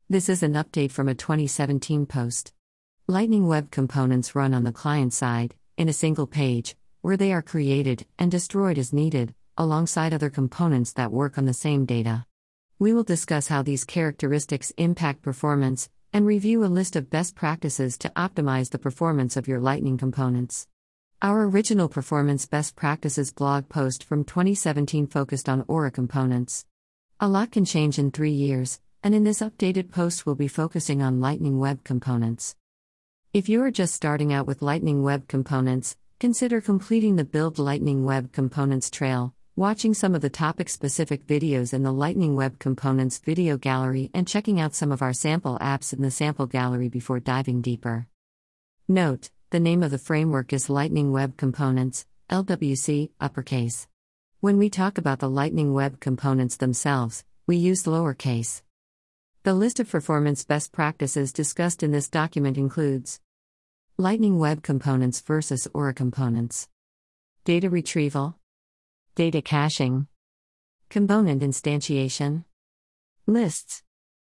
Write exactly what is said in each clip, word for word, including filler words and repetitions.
This is an update from a twenty seventeen post. Lightning Web Components run on the client side, in a single page, where they are created and destroyed as needed, alongside other components that work on the same data. We will discuss how these characteristics impact performance, and review a list of best practices to optimize the performance of your Lightning components. Our original Performance Best Practices blog post from twenty seventeen focused on Aura components. A lot can change in three years, and in this updated post we'll be focusing on Lightning Web Components. If you are just starting out with Lightning Web Components, consider completing the Build Lightning Web Components trail, watching some of the topic-specific videos in the Lightning Web Components video gallery and checking out some of our sample apps in the sample gallery before diving deeper. Note, the name of the framework is Lightning Web Components, L W C, uppercase. When we talk about the Lightning Web Components themselves, we use lowercase. The list of performance best practices discussed in this document includes Lightning Web Components versus Aura components, data retrieval, data caching, component instantiation, lists,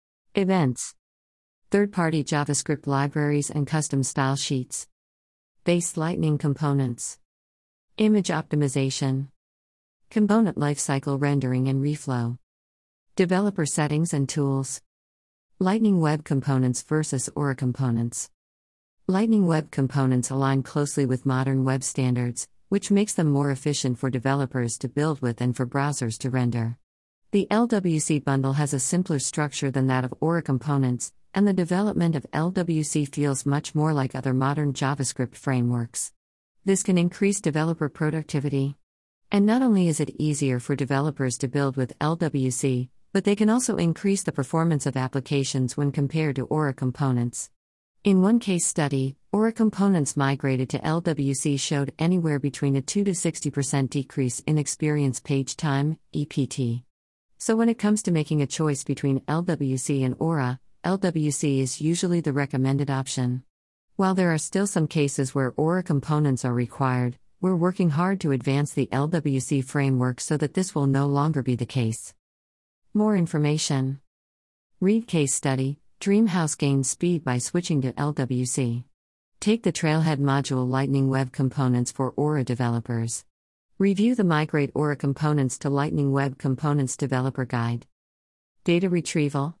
events, third-party JavaScript libraries and custom style sheets, base Lightning components, image optimization, component lifecycle rendering and reflow, developer settings and tools, Lightning Web Components versus Aura components. Lightning Web Components align closely with modern web standards, which makes them more efficient for developers to build with and for browsers to render. The L W C bundle has a simpler structure than that of Aura components, and the development of L W C feels much more like other modern JavaScript frameworks. This can increase developer productivity. And not only is it easier for developers to build with L W C, but they can also increase the performance of applications when compared to Aura components. In one case study, Aura components migrated to L W C showed anywhere between a two to sixty percent decrease in experience page time, E P T. So when it comes to making a choice between L W C and Aura, L W C is usually the recommended option. While there are still some cases where Aura components are required, we're working hard to advance the L W C framework so that this will no longer be the case. More information. Read case study. Dreamhouse gains speed by switching to L W C. Take the Trailhead module Lightning Web Components for Aura developers. Review the Migrate Aura Components to Lightning Web Components Developer Guide. Data retrieval.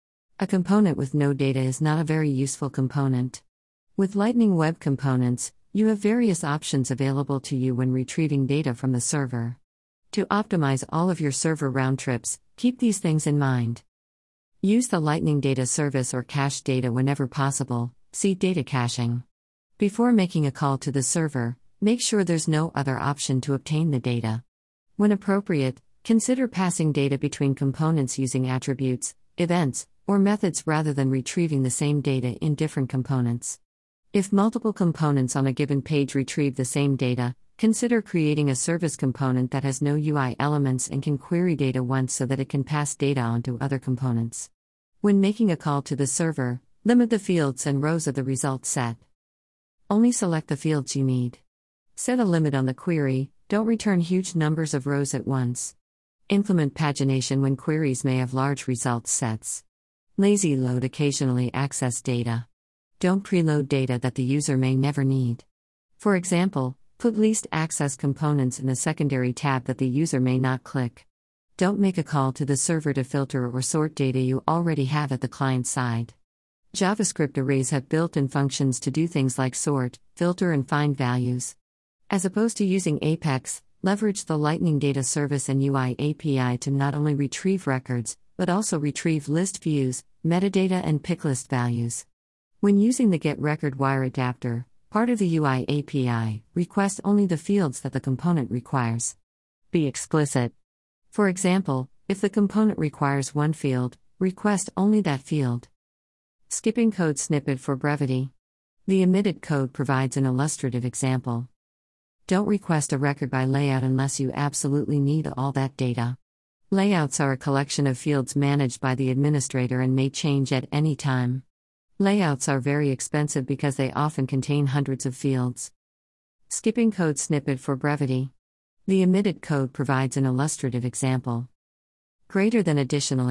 A component with no data is not a very useful component. With Lightning Web Components, you have various options available to you when retrieving data from the server. To optimize all of your server round trips, keep these things in mind. Use the Lightning Data Service or cache data whenever possible, see data caching. Before making a call to the server, make sure there's no other option to obtain the data. When appropriate, consider passing data between components using attributes, events, or methods rather than retrieving the same data in different components. If multiple components on a given page retrieve the same data, consider creating a service component that has no U I elements and can query data once so that it can pass data on to other components. When making a call to the server, limit the fields and rows of the result set. Only select the fields you need. Set a limit on the query, don't return huge numbers of rows at once. Implement pagination when queries may have large results sets. Lazy load occasionally access data. Don't preload data that the user may never need. For example, put least access components in a secondary tab that the user may not click. Don't make a call to the server to filter or sort data you already have at the client side. JavaScript arrays have built-in functions to do things like sort, filter and find values. As opposed to using Apex, leverage the Lightning Data Service and U I A P I to not only retrieve records, but also retrieve list views, metadata and pick list values. When using the getRecordWire adapter, part of the U I A P I, request only the fields that the component requires. Be explicit. For example, if the component requires one field, request only that field. Skipping code snippet for brevity. The omitted code provides an illustrative example. Don't request a record by layout unless you absolutely need all that data. Layouts are a collection of fields managed by the administrator and may change at any time. Layouts are very expensive because they often contain hundreds of fields. Skipping code snippet for brevity. The omitted code provides an illustrative example. Greater than additionally,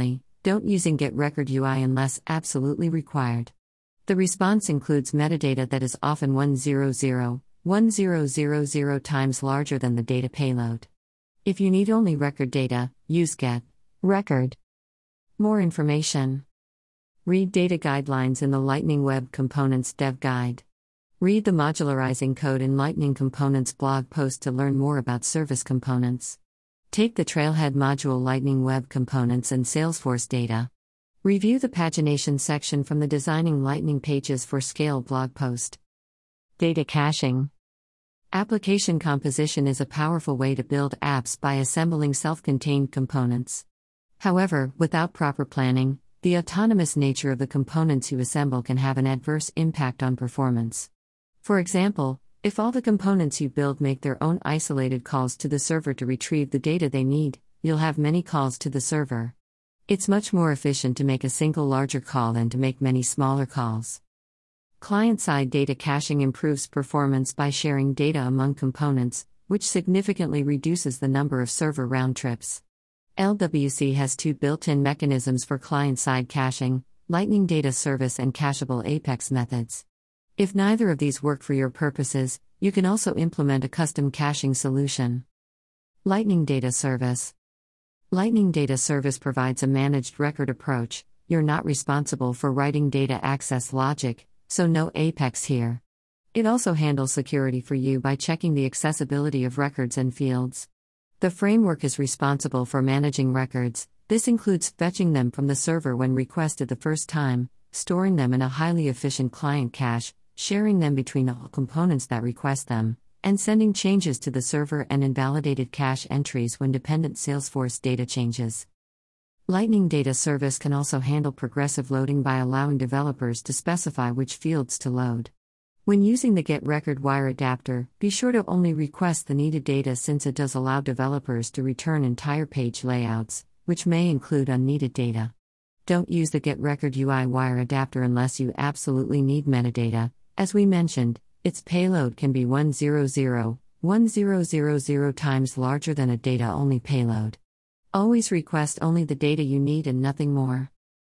Don't using getRecordUI unless absolutely required. The response includes metadata that is often one hundred, one thousand times larger than the data payload. If you need only record data, use getRecord. More information. Read data guidelines in the Lightning Web Components Dev Guide. Read the Modularizing Code in Lightning Components blog post to learn more about service components. Take the Trailhead module Lightning Web Components and Salesforce data. Review the pagination section from the Designing Lightning Pages for Scale blog post. Data caching. Application composition is a powerful way to build apps by assembling self-contained components. However, without proper planning, the autonomous nature of the components you assemble can have an adverse impact on performance. For example, if all the components you build make their own isolated calls to the server to retrieve the data they need, you'll have many calls to the server. It's much more efficient to make a single larger call than to make many smaller calls. Client-side data caching improves performance by sharing data among components, which significantly reduces the number of server round trips. L W C has two built-in mechanisms for client-side caching: Lightning Data Service and Cacheable Apex methods. If neither of these work for your purposes, you can also implement a custom caching solution. Lightning Data Service. Lightning Data Service provides a managed record approach. You're not responsible for writing data access logic, so no Apex here. It also handles security for you by checking the accessibility of records and fields. The framework is responsible for managing records. This includes fetching them from the server when requested the first time, storing them in a highly efficient client cache, sharing them between all components that request them, and sending changes to the server and invalidated cache entries when dependent Salesforce data changes. Lightning Data Service can also handle progressive loading by allowing developers to specify which fields to load. When using the getRecordWire adapter, be sure to only request the needed data, since it does allow developers to return entire page layouts, which may include unneeded data. Don't use the getRecordUI wire adapter unless you absolutely need metadata. As we mentioned, its payload can be one hundred, one thousand times larger than a data-only payload. Always request only the data you need and nothing more.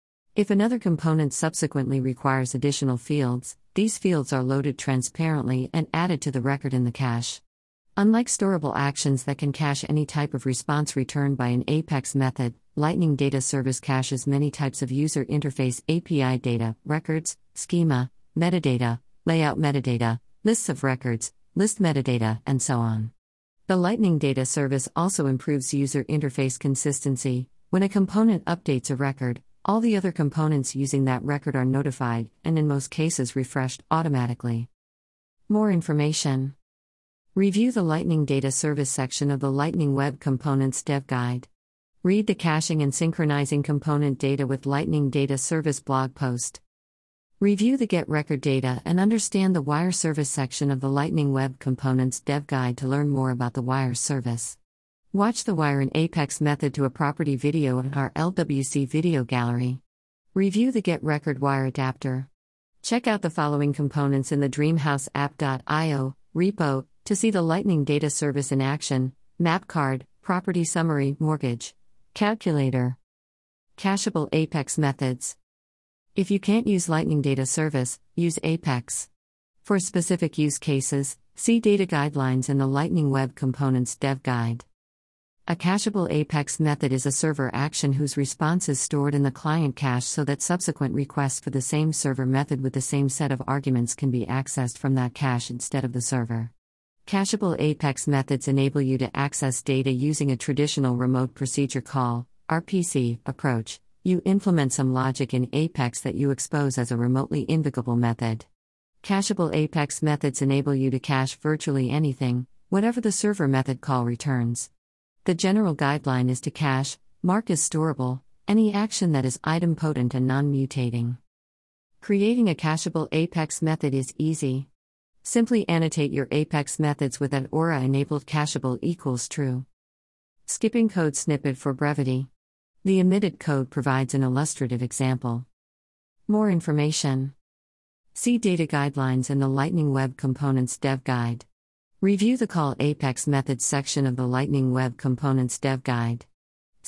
If another component subsequently requires additional fields, these fields are loaded transparently and added to the record in the cache. Unlike storable actions that can cache any type of response returned by an Apex method, Lightning Data Service caches many types of user interface A P I data: records, schema, metadata, layout metadata, lists of records, list metadata, and so on. The Lightning Data Service also improves user interface consistency. When a component updates a record, all the other components using that record are notified, and in most cases refreshed automatically. More information. Review the Lightning Data Service section of the Lightning Web Components Dev Guide. Read the Caching and Synchronizing Component Data with Lightning Data Service blog post. Review the getRecord data and understand the Wire Service section of the Lightning Web Components Dev Guide to learn more about the Wire Service. Watch the Wire and Apex method to a property video in our L W C video gallery. Review the getRecordWire adapter. Check out the following components in the dreamhouse app dot i o repo to see the Lightning Data Service in action: map card, property summary, mortgage, calculator. Cacheable Apex methods. If you can't use Lightning Data Service, use Apex. For specific use cases, see data guidelines in the Lightning Web Components Dev Guide. A cacheable Apex method is a server action whose response is stored in the client cache so that subsequent requests for the same server method with the same set of arguments can be accessed from that cache instead of the server. Cacheable Apex methods enable you to access data using a traditional remote procedure call (R P C) approach. You implement some logic in Apex that you expose as a remotely invocable method. Cacheable Apex methods enable you to cache virtually anything, whatever the server method call returns. The general guideline is to cache, mark as storable, any action that is idempotent and non-mutating. Creating a cacheable Apex method is easy. Simply annotate your Apex methods with an Aura-enabled cacheable equals true. Skipping code snippet for brevity. The omitted code provides an illustrative example. More information. See data guidelines in the Lightning Web Components Dev Guide. Review the Call Apex Methods section of the Lightning Web Components Dev Guide.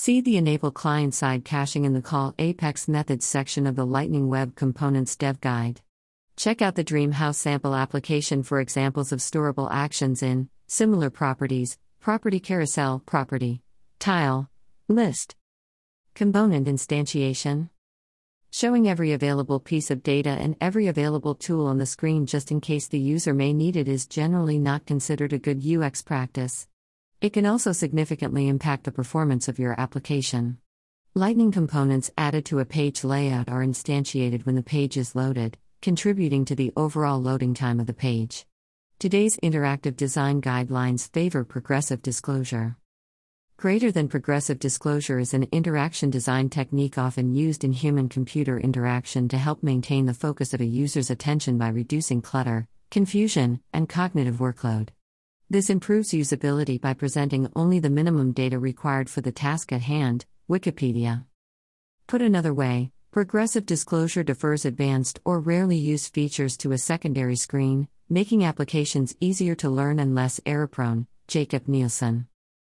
See the Enable Client-Side Caching in the Call Apex Methods section of the Lightning Web Components Dev Guide. Check out the Dreamhouse sample application for examples of storable actions in Similar Properties, Property Carousel, Property, Tile, List. Component Instantiation. Showing every available piece of data and every available tool on the screen just in case the user may need it is generally not considered a good U X practice. It can also significantly impact the performance of your application. Lightning components added to a page layout are instantiated when the page is loaded, contributing to the overall loading time of the page. Today's interactive design guidelines favor progressive disclosure. Greater than progressive disclosure is an interaction design technique often used in human-computer interaction to help maintain the focus of a user's attention by reducing clutter, confusion, and cognitive workload. This improves usability by presenting only the minimum data required for the task at hand. Wikipedia. Put another way, progressive disclosure defers advanced or rarely used features to a secondary screen, making applications easier to learn and less error-prone. Jacob Nielsen.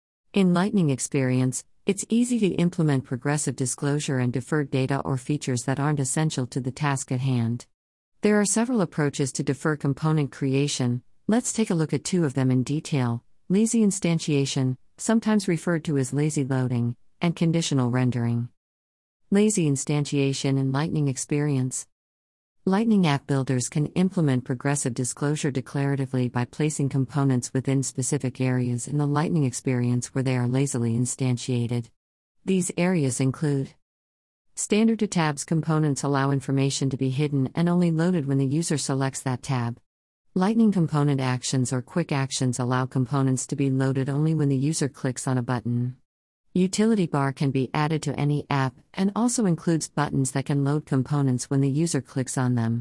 In Lightning Experience, it's easy to implement progressive disclosure and deferred data or features that aren't essential to the task at hand. There are several approaches to defer component creation. Let's take a look at two of them in detail: lazy instantiation, sometimes referred to as lazy loading, and conditional rendering. Lazy instantiation in Lightning Experience. Lightning app builders can implement progressive disclosure declaratively by placing components within specific areas in the Lightning Experience where they are lazily instantiated. These areas include: standard to tabs components allow information to be hidden and only loaded when the user selects that tab. Lightning component actions or quick actions allow components to be loaded only when the user clicks on a button. Utility bar can be added to any app and also includes buttons that can load components when the user clicks on them.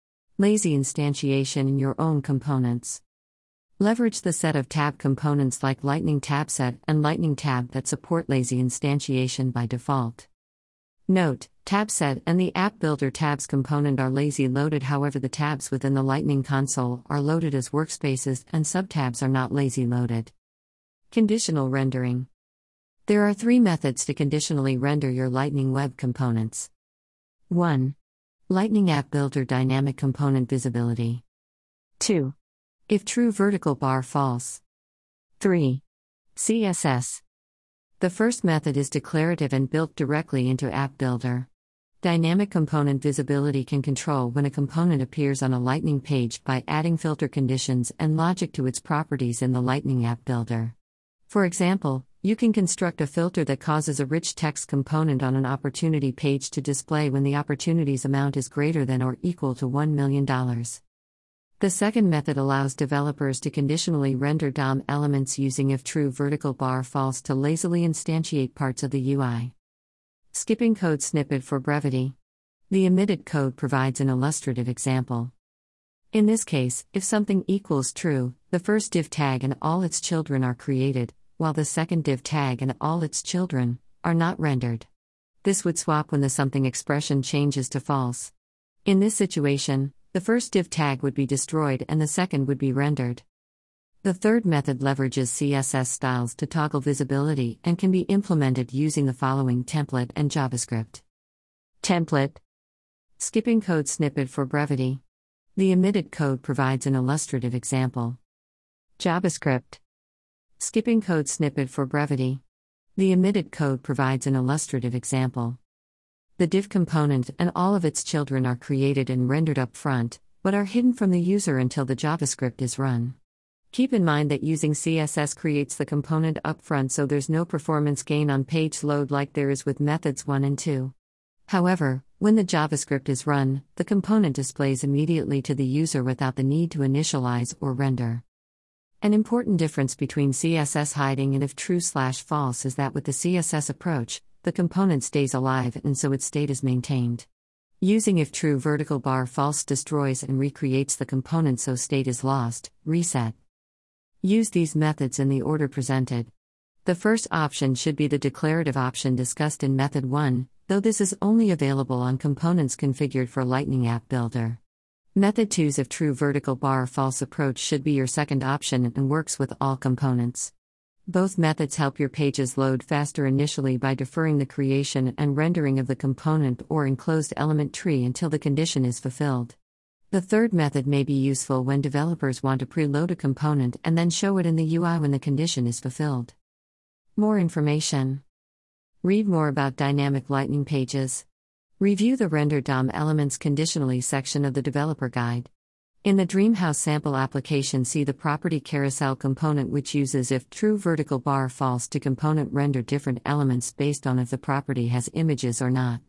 Lazy instantiation in your own components. Leverage the set of tab components like Lightning Tab Set and Lightning Tab that support lazy instantiation by default. Note: Tab Set and the App Builder tabs component are lazy loaded, however the tabs within the Lightning console are loaded as workspaces and subtabs are not lazy loaded. Conditional rendering. There are three methods to conditionally render your Lightning Web components. one. Lightning App Builder Dynamic Component Visibility. two. If true vertical bar false. three. C S S. The first method is declarative and built directly into App Builder. Dynamic component visibility can control when a component appears on a Lightning page by adding filter conditions and logic to its properties in the Lightning App Builder. For example, you can construct a filter that causes a rich text component on an opportunity page to display when the opportunity's amount is greater than or equal to one million dollars. The second method allows developers to conditionally render D O M elements using if true vertical bar false to lazily instantiate parts of the U I. Skipping code snippet for brevity. The omitted code provides an illustrative example. In this case, if something equals true, the first div tag and all its children are created, while the second div tag and all its children are not rendered. This would swap when the something expression changes to false. In this situation, the first div tag would be destroyed and the second would be rendered. The third method leverages C S S styles to toggle visibility and can be implemented using the following template and JavaScript. Template. Skipping code snippet for brevity. The omitted code provides an illustrative example. JavaScript. Skipping code snippet for brevity. The omitted code provides an illustrative example. The div component and all of its children are created and rendered up front, but are hidden from the user until the JavaScript is run. Keep in mind that using C S S creates the component up front, so there's no performance gain on page load like there is with methods one and two. However, when the JavaScript is run, the component displays immediately to the user without the need to initialize or render. An important difference between C S S hiding and if true slash false is that with the C S S approach, the component stays alive and so its state is maintained. Using if true vertical bar false destroys and recreates the component so state is lost, reset. Use these methods in the order presented. The first option should be the declarative option discussed in method one, though this is only available on components configured for Lightning App Builder. Method two's if true vertical bar false approach should be your second option and works with all components. Both methods help your pages load faster initially by deferring the creation and rendering of the component or enclosed element tree until the condition is fulfilled. The third method may be useful when developers want to preload a component and then show it in the U I when the condition is fulfilled. More information. Read more about dynamic Lightning pages. Review the Render D O M Elements Conditionally section of the Developer Guide. In the Dreamhouse sample application, see the property carousel component, which uses if true vertical bar false to component render different elements based on if the property has images or not.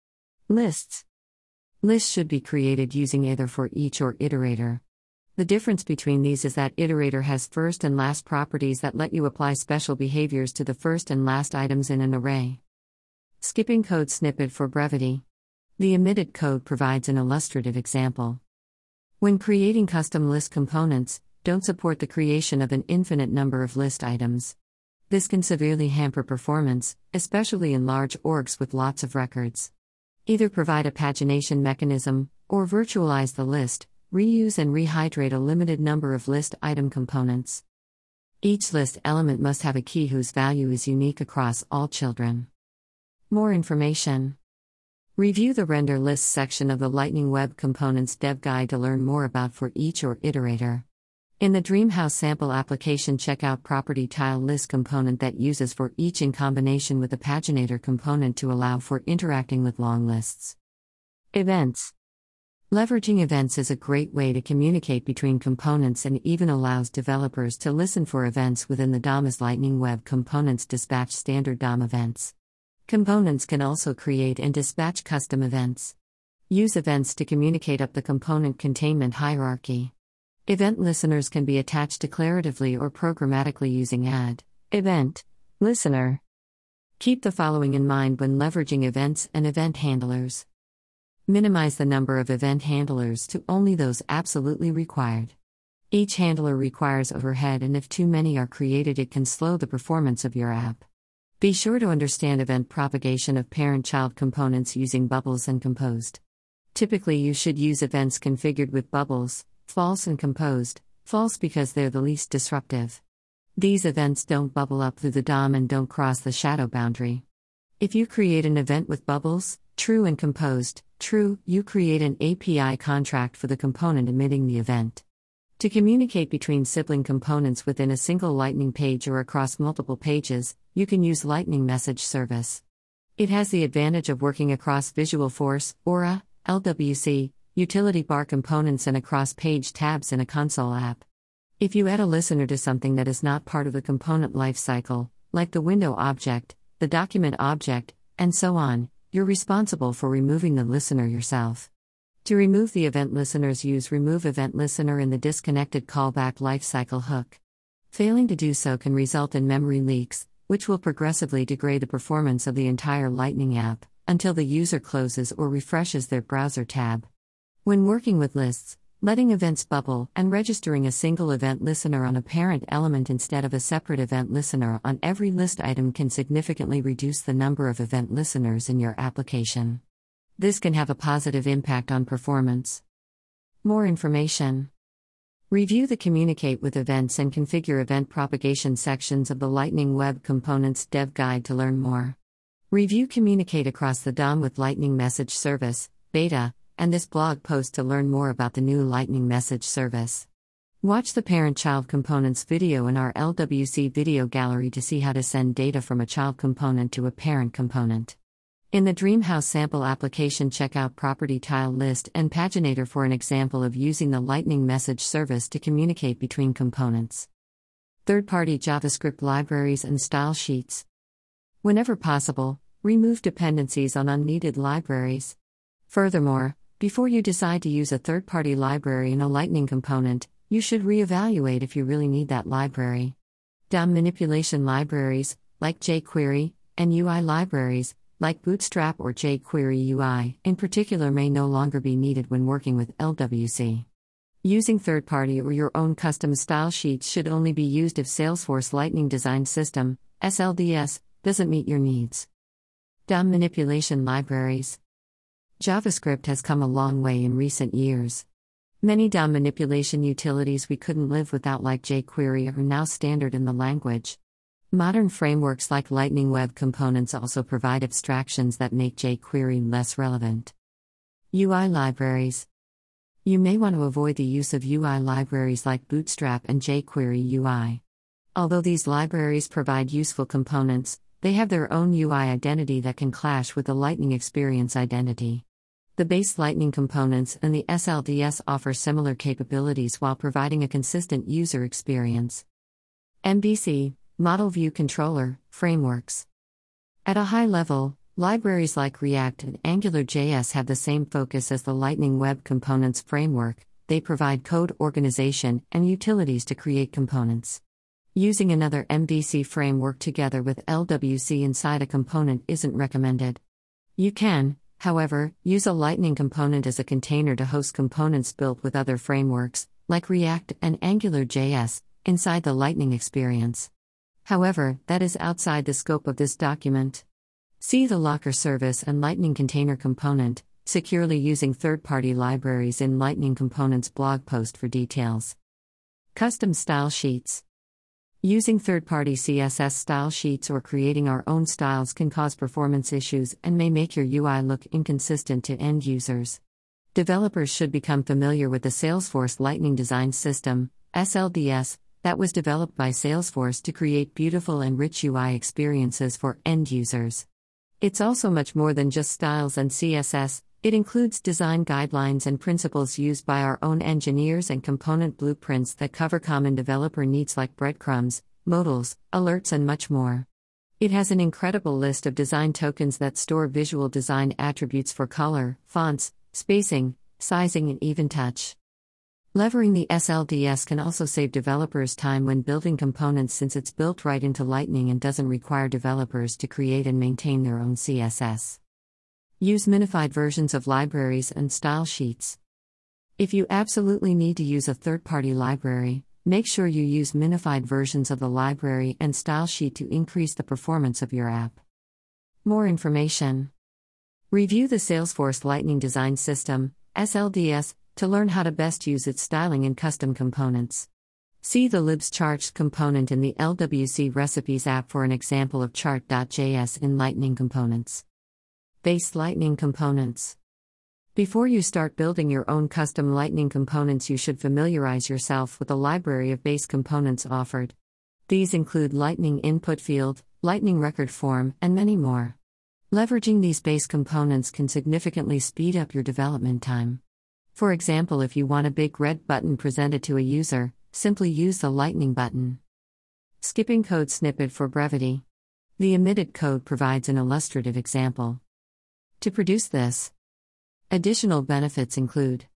Lists. Lists should be created using either for each or iterator. The difference between these is that iterator has first and last properties that let you apply special behaviors to the first and last items in an array. Skipping code snippet for brevity. The omitted code provides an illustrative example. When creating custom list components, don't support the creation of an infinite number of list items. This can severely hamper performance, especially in large orgs with lots of records. Either provide a pagination mechanism, or virtualize the list, reuse and rehydrate a limited number of list item components. Each list element must have a key whose value is unique across all children. More information. Review the Render Lists section of the Lightning Web Components Dev Guide to learn more about for each or iterator. In the Dreamhouse sample application, check out Property Tile List component that uses for each in combination with the Paginator component to allow for interacting with long lists. Events. Leveraging events is a great way to communicate between components and even allows developers to listen for events within the D O M as Lightning Web Components dispatch standard D O M events. Components can also create and dispatch custom events. Use events to communicate up the component containment hierarchy. Event listeners can be attached declaratively or programmatically using add event listener. Keep the following in mind when leveraging events and event handlers. Minimize the number of event handlers to only those absolutely required. Each handler requires overhead, and if too many are created, it can slow the performance of your app. Be sure to understand event propagation of parent-child components using bubbles and composed. Typically, you should use events configured with bubbles, false and composed, false because they're the least disruptive. These events don't bubble up through the D O M and don't cross the shadow boundary. If you create an event with bubbles, true and composed, true, you create an A P I contract for the component emitting the event. To communicate between sibling components within a single Lightning page or across multiple pages, you can use Lightning Message Service. It has the advantage of working across Visualforce, Aura, L W C, utility bar components and across page tabs in a console app. If you add a listener to something that is not part of the component lifecycle, like the window object, the document object, and so on, you're responsible for removing the listener yourself. To remove the event listeners, use Remove Event Listener in the disconnected callback lifecycle hook. Failing to do so can result in memory leaks, which will progressively degrade the performance of the entire Lightning app, until the user closes or refreshes their browser tab. When working with lists, letting events bubble and registering a single event listener on a parent element instead of a separate event listener on every list item can significantly reduce the number of event listeners in your application. This can have a positive impact on performance. More information. Review the Communicate with Events and Configure Event Propagation sections of the Lightning Web Components Dev Guide to learn more. Review Communicate across the D O M with Lightning Message Service, Beta, and this blog post to learn more about the new Lightning Message Service. Watch the Parent-Child Components video in our L W C video gallery to see how to send data from a child component to a parent component. In the Dreamhouse sample application, check out Property Tile List and Paginator for an example of using the Lightning Message Service to communicate between components. Third-party JavaScript libraries and style sheets. Whenever possible, remove dependencies on unneeded libraries. Furthermore, before you decide to use a third-party library in a Lightning component, you should reevaluate if you really need that library. D O M manipulation libraries, like jQuery, and U I libraries, like Bootstrap or jQuery U I, in particular, may no longer be needed when working with L W C. Using third-party or your own custom style sheets should only be used if Salesforce Lightning Design System, S L D S, doesn't meet your needs. D O M manipulation libraries. JavaScript has come a long way in recent years. Many D O M manipulation utilities we couldn't live without, like jQuery, are now standard in the language. Modern frameworks like Lightning Web Components also provide abstractions that make jQuery less relevant. U I libraries. You may want to avoid the use of U I libraries like Bootstrap and jQuery U I. Although these libraries provide useful components, they have their own U I identity that can clash with the Lightning Experience identity. The base Lightning components and the S L D S offer similar capabilities while providing a consistent user experience. M V C, Model View Controller, Frameworks. At a high level, libraries like React and AngularJS have the same focus as the Lightning Web Components framework. They provide code organization and utilities to create components. Using another M V C framework together with L W C inside a component isn't recommended. You can, however, use a Lightning component as a container to host components built with other frameworks, like React and AngularJS, inside the Lightning experience. However, that is outside the scope of this document. See the Locker Service and Lightning Container Component, securely using third-party libraries in Lightning Components blog post for details. Custom Style Sheets. Using third-party C S S style sheets or creating our own styles can cause performance issues and may make your U I look inconsistent to end users. Developers should become familiar with the Salesforce Lightning Design System, S L D S, that was developed by Salesforce to create beautiful and rich U I experiences for end users. It's also much more than just styles and C S S. It includes design guidelines and principles used by our own engineers and component blueprints that cover common developer needs like breadcrumbs, modals, alerts, and much more. It has an incredible list of design tokens that store visual design attributes for color, fonts, spacing, sizing, and even touch. Levering the S L D S can also save developers time when building components since it's built right into Lightning and doesn't require developers to create and maintain their own C S S. Use minified versions of libraries and style sheets. If you absolutely need to use a third-party library, make sure you use minified versions of the library and style sheet to increase the performance of your app. More information. Review the Salesforce Lightning Design System, S L D S, to learn how to best use its styling and custom components. See the libs charts component in the L W C Recipes app for an example of chart dot J S in Lightning Components. Base Lightning Components. Before you start building your own custom Lightning components, you should familiarize yourself with the library of base components offered. These include Lightning Input Field, Lightning Record Form, and many more. Leveraging these base components can significantly speed up your development time. For example, if you want a big red button presented to a user, simply use the Lightning button. Skipping code snippet for brevity. The omitted code provides an illustrative example. To produce this, additional benefits include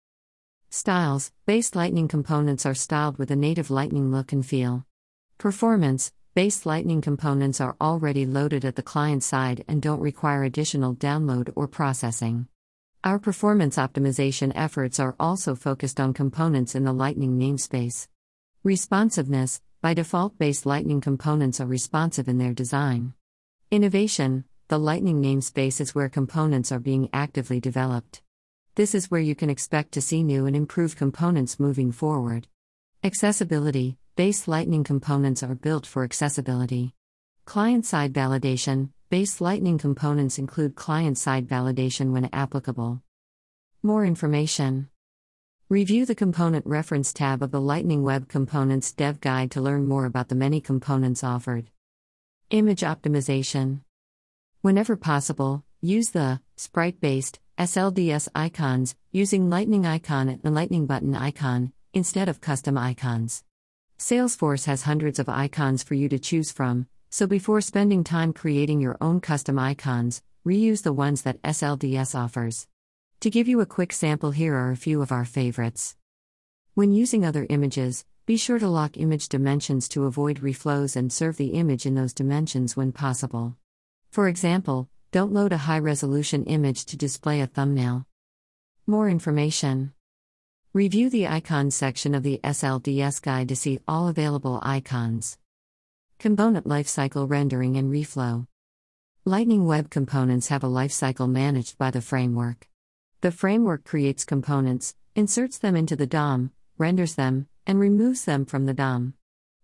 styles. Base Lightning components are styled with a native Lightning look and feel. Performance. Base Lightning components are already loaded at the client side and don't require additional download or processing. Our performance optimization efforts are also focused on components in the Lightning namespace. Responsiveness. By default, base Lightning components are responsive in their design. Innovation. The Lightning namespace is where components are being actively developed. This is where you can expect to see new and improved components moving forward. Accessibility. Base Lightning components are built for accessibility. Client-side validation. Base Lightning components include client-side validation when applicable. More information. Review the Component Reference tab of the Lightning Web Components Dev Guide to learn more about the many components offered. Image optimization. Whenever possible, use the sprite-based S L D S icons using Lightning icon and Lightning button icon instead of custom icons. Salesforce has hundreds of icons for you to choose from, so before spending time creating your own custom icons, reuse the ones that S L D S offers. To give you a quick sample, here are a few of our favorites. When using other images, be sure to lock image dimensions to avoid reflows and serve the image in those dimensions when possible. For example, don't load a high-resolution image to display a thumbnail. More information. Review the Icons section of the S L D S guide to see all available icons. Component Lifecycle Rendering and Reflow. Lightning Web Components have a lifecycle managed by the framework. The framework creates components, inserts them into the D O M, renders them, and removes them from the D O M.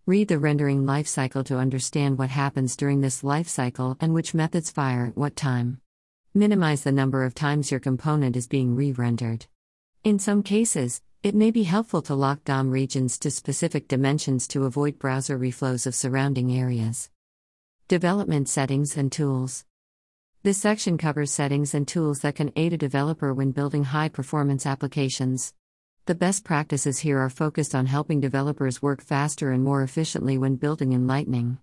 Read the rendering lifecycle to understand what happens during this lifecycle and which methods fire at what time. Minimize the number of times your component is being re-rendered. In some cases, it may be helpful to lock D O M regions to specific dimensions to avoid browser reflows of surrounding areas. Development settings and tools. This section covers settings and tools that can aid a developer when building high-performance applications. The best practices here are focused on helping developers work faster and more efficiently when building in Lightning.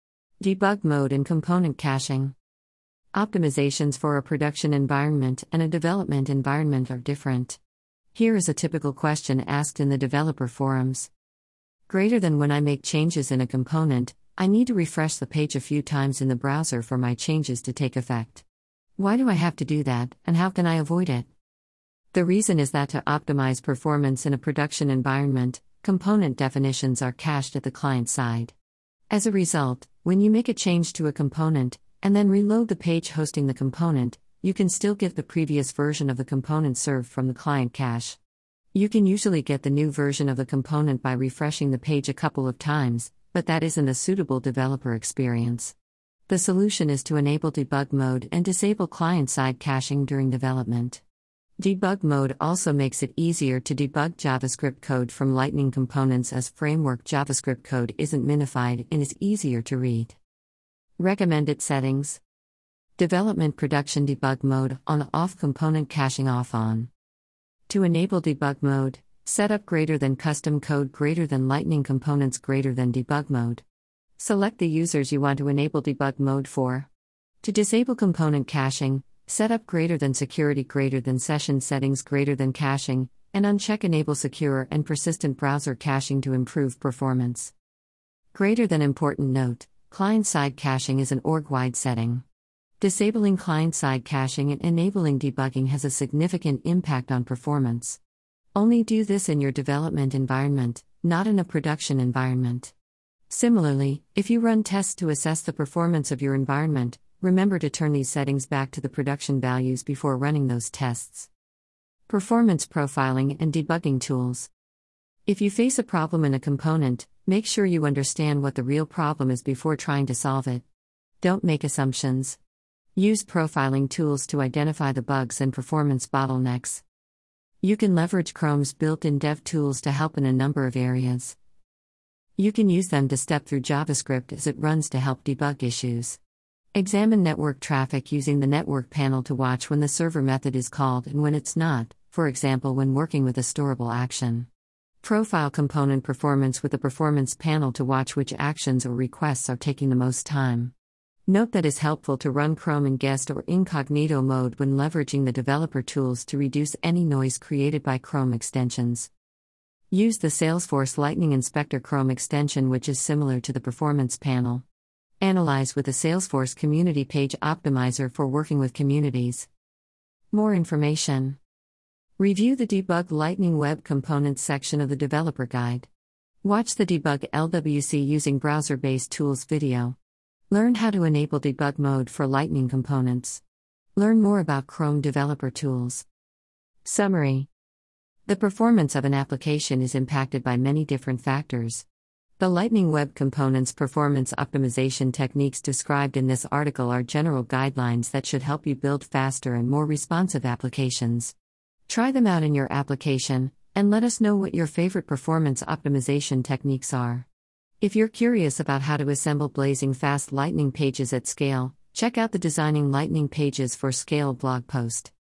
Debug mode and component caching. Optimizations for a production environment and a development environment are different. Here is a typical question asked in the developer forums. Greater than when I make changes in a component, I need to refresh the page a few times in the browser for my changes to take effect. Why do I have to do that, and how can I avoid it? The reason is that to optimize performance in a production environment, component definitions are cached at the client side. As a result, when you make a change to a component, and then reload the page hosting the component, you can still get the previous version of the component served from the client cache. You can usually get the new version of the component by refreshing the page a couple of times, but that isn't a suitable developer experience. The solution is to enable debug mode and disable client-side caching during development. Debug mode also makes it easier to debug JavaScript code from Lightning components, as framework JavaScript code isn't minified and is easier to read. Recommended settings. Development production debug mode on off, component caching off on. To enable debug mode, setup greater than custom code greater than Lightning components greater than debug mode. Select the users you want to enable debug mode for. To disable component caching, setup greater than security greater than session settings greater than caching, and uncheck enable secure and persistent browser caching to improve performance. Greater than important note, client-side caching is an org-wide setting. Disabling client-side caching and enabling debugging has a significant impact on performance. Only do this in your development environment, not in a production environment. Similarly, if you run tests to assess the performance of your environment, remember to turn these settings back to the production values before running those tests. Performance profiling and debugging tools. If you face a problem in a component, make sure you understand what the real problem is before trying to solve it. Don't make assumptions. Use profiling tools to identify the bugs and performance bottlenecks. You can leverage Chrome's built-in dev tools to help in a number of areas. You can use them to step through JavaScript as it runs to help debug issues. Examine network traffic using the network panel to watch when the server method is called and when it's not, for example when working with a storable action. Profile component performance with the performance panel to watch which actions or requests are taking the most time. Note that it's helpful to run Chrome in guest or incognito mode when leveraging the developer tools to reduce any noise created by Chrome extensions. Use the Salesforce Lightning Inspector Chrome extension, which is similar to the performance panel. Analyze with the Salesforce Community Page Optimizer for working with communities. More information. Review the Debug Lightning Web Components section of the Developer Guide. Watch the Debug L W C using browser-based tools video. Learn how to enable debug mode for Lightning components. Learn more about Chrome developer tools. Summary. The performance of an application is impacted by many different factors. The Lightning Web Components performance optimization techniques described in this article are general guidelines that should help you build faster and more responsive applications. Try them out in your application, and let us know what your favorite performance optimization techniques are. If you're curious about how to assemble blazing fast Lightning pages at scale, check out the Designing Lightning Pages for Scale blog post.